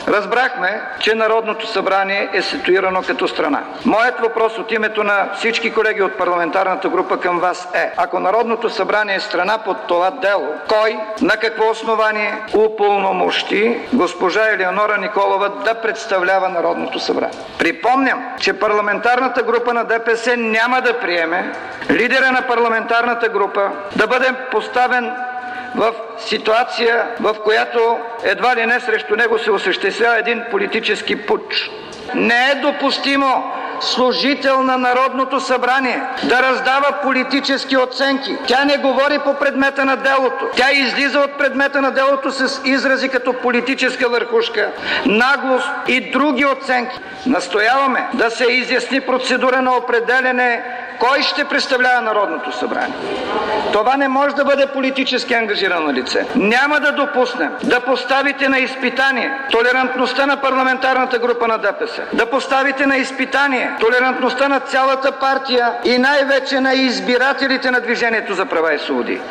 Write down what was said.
Разбрахме, че Народното събрание е ситуирано като страна. Моят въпрос от името на всички колеги от парламентарната група към вас е: ако Народното събрание е страна под това дело, кой, на какво основание упълномощи госпожа Елеонора Николова да представлява Народното събрание? Припомням, че парламентарната група на ДПС няма да приеме лидера на парламентарната група да бъде поставен в ситуация, в която едва ли не срещу него се осъществява един политически пуч. Не е допустимо служител на Народното събрание да раздава политически оценки. Тя не говори по предмета на делото. Тя излиза от предмета на делото с изрази като политическа върхушка, наглост и други оценки. Настояваме да се изясни процедура на определяне кой ще представлява Народното събрание. Това не може да бъде политически ангажирано лице. Няма да допуснем да поставите на изпитание толерантността на парламентарната група на ДПС, да поставите на изпитание толерантността на цялата партия и най-вече на избирателите на Движението за права и свободи.